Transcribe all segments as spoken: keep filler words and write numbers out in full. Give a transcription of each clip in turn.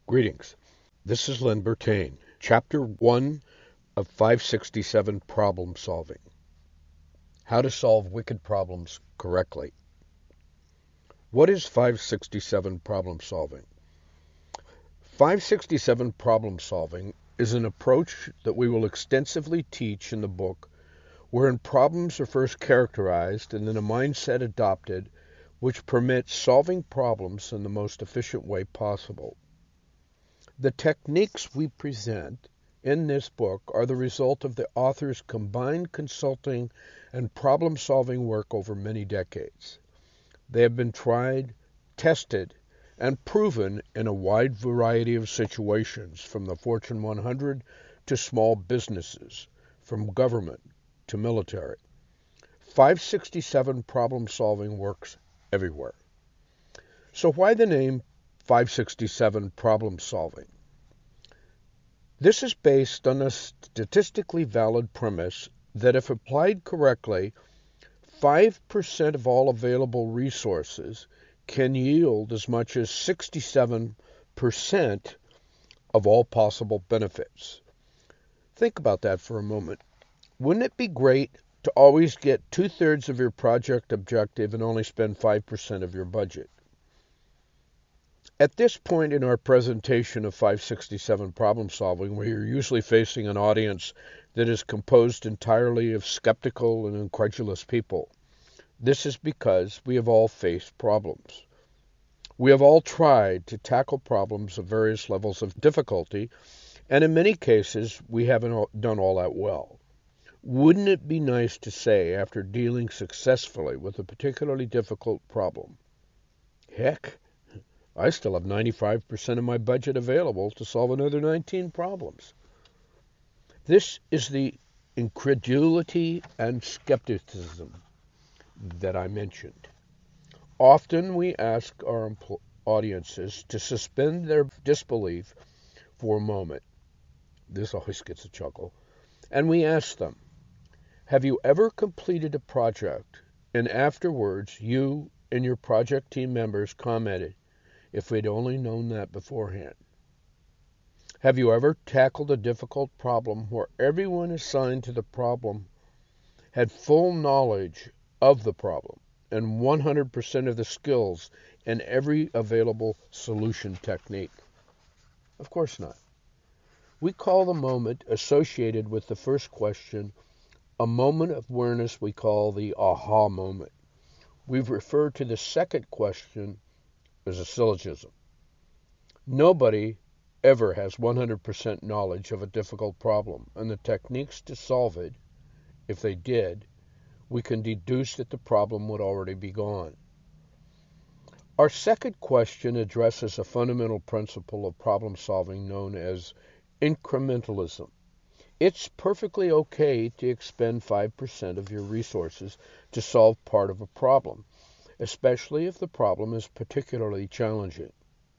Greetings. This is Len Bertain, Chapter one of five sixty-seven Problem Solving. How to solve wicked problems correctly. What is five sixty-seven Problem Solving? five sixty-seven Problem Solving is an approach that we will extensively teach in the book, wherein problems are first characterized and then a mindset adopted which permits solving problems in the most efficient way possible. The techniques we present in this book are the result of the author's combined consulting and problem-solving work over many decades. They have been tried, tested, and proven in a wide variety of situations, from the Fortune one hundred to small businesses, from government to military. five sixty-seven problem-solving works everywhere. So why the name five sixty-seven Problem Solving? This is based on a statistically valid premise that if applied correctly, five percent of all available resources can yield as much as sixty-seven percent of all possible benefits. Think about that for a moment. Wouldn't it be great to always get two-thirds of your project objective and only spend five percent of your budget? At this point in our presentation of five sixty-seven Problem Solving, we are usually facing an audience that is composed entirely of skeptical and incredulous people. This is because we have all faced problems. We have all tried to tackle problems of various levels of difficulty, and in many cases, we haven't done all that well. Wouldn't it be nice to say, after dealing successfully with a particularly difficult problem, heck, I still have ninety-five percent of my budget available to solve another nineteen problems. This is the incredulity and skepticism that I mentioned. Often we ask our empl- audiences to suspend their disbelief for a moment. This always gets a chuckle. And we ask them, have you ever completed a project and afterwards you and your project team members commented, if we'd only known that beforehand? Have you ever tackled a difficult problem where everyone assigned to the problem had full knowledge of the problem and one hundred percent of the skills and every available solution technique? Of course not. We call the moment associated with the first question a moment of awareness we call the aha moment. We've referred to the second question as a syllogism. Nobody ever has one hundred percent knowledge of a difficult problem, and the techniques to solve it, if they did, we can deduce that the problem would already be gone. Our second question addresses a fundamental principle of problem solving known as incrementalism. It's perfectly okay to expend five percent of your resources to solve part of a problem, especially if the problem is particularly challenging.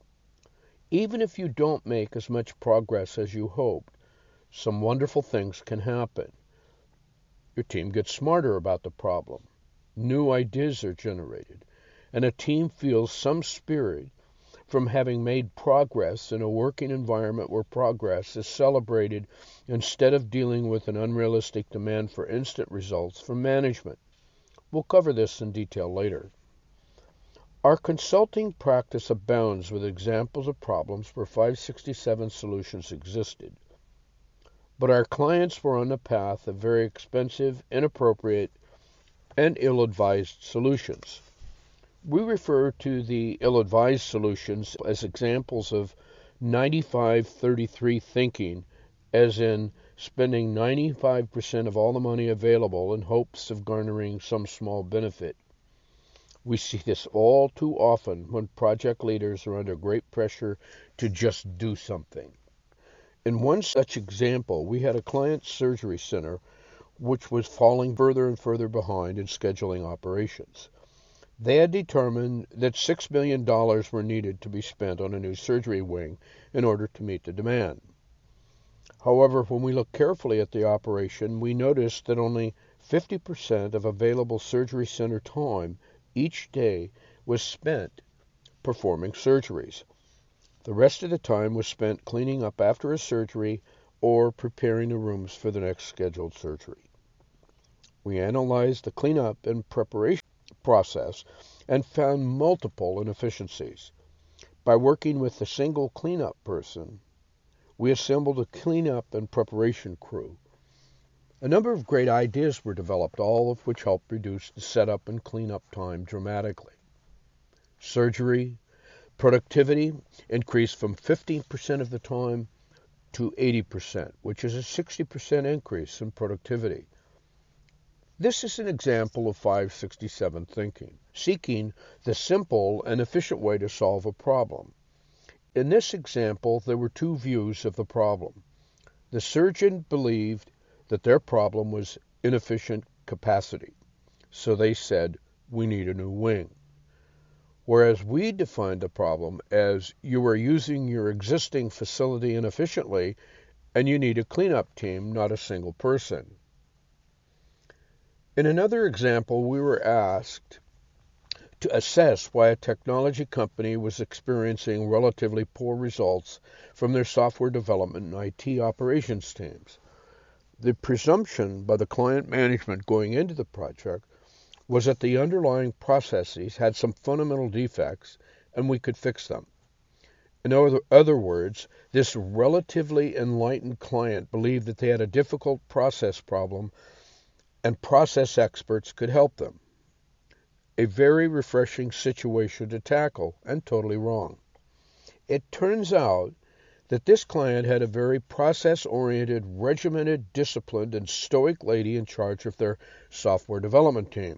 Even if you don't make as much progress as you hoped, some wonderful things can happen. Your team gets smarter about the problem. New ideas are generated, and a team feels some spirit from having made progress in a working environment where progress is celebrated instead of dealing with an unrealistic demand for instant results from management. We'll cover this in detail later. Our consulting practice abounds with examples of problems where five sixty-seven solutions existed, but our clients were on the path of very expensive, inappropriate, and ill-advised solutions. We refer to the ill-advised solutions as examples of ninety-five thirty-three thinking, as in spending ninety-five percent of all the money available in hopes of garnering some small benefit. We see this all too often when project leaders are under great pressure to just do something. In one such example, we had a client surgery center which was falling further and further behind in scheduling operations. They had determined that six million dollars were needed to be spent on a new surgery wing in order to meet the demand. However, when we looked carefully at the operation, we noticed that only fifty percent of available surgery center time each day was spent performing surgeries. The rest of the time was spent cleaning up after a surgery or preparing the rooms for the next scheduled surgery. We analyzed the cleanup and preparation process and found multiple inefficiencies. By working with a single cleanup person, we assembled a cleanup and preparation crew. A number of great ideas were developed, all of which helped reduce the setup and cleanup time dramatically. Surgery productivity increased from fifteen percent of the time to eighty percent, which is a sixty percent increase in productivity. This is an example of five sixty-seven thinking, seeking the simple and efficient way to solve a problem. In this example, there were two views of the problem. The surgeon believed that their problem was inefficient capacity, so they said, we need a new wing. Whereas we defined the problem as you are using your existing facility inefficiently and you need a cleanup team, not a single person. In another example, we were asked to assess why a technology company was experiencing relatively poor results from their software development and I T operations teams. The presumption by the client management going into the project was that the underlying processes had some fundamental defects and we could fix them. In other, other words, this relatively enlightened client believed that they had a difficult process problem and process experts could help them. A very refreshing situation to tackle, and totally wrong. It turns out that this client had a very process-oriented, regimented, disciplined, and stoic lady in charge of their software development team.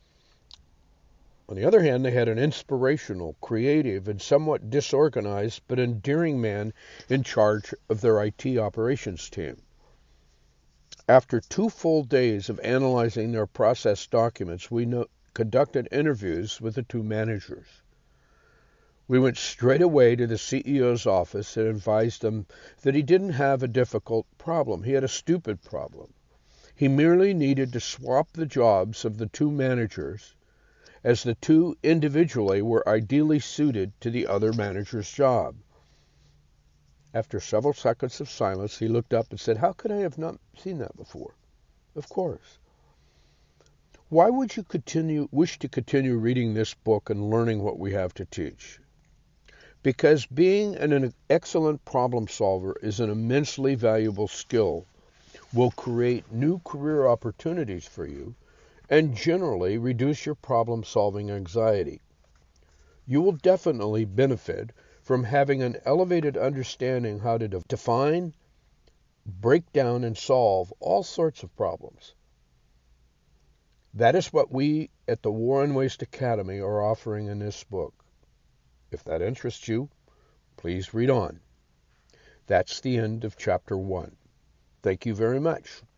On the other hand, they had an inspirational, creative, and somewhat disorganized but endearing man in charge of their I T operations team. After two full days of analyzing their process documents, we no- conducted interviews with the two managers. We went straight away to the C E O's office and advised him that he didn't have a difficult problem. He had a stupid problem. He merely needed to swap the jobs of the two managers, as the two individually were ideally suited to the other manager's job. After several seconds of silence, he looked up and said, "How could I have not seen that before?" Of course. Why would you continue, wish to continue reading this book and learning what we have to teach? Because being an excellent problem solver is an immensely valuable skill, will create new career opportunities for you, and generally reduce your problem-solving anxiety. You will definitely benefit from having an elevated understanding how to de- define, break down, and solve all sorts of problems. That is what we at the War and Waste Academy are offering in this book. If that interests you, please read on. That's the end of chapter one. Thank you very much.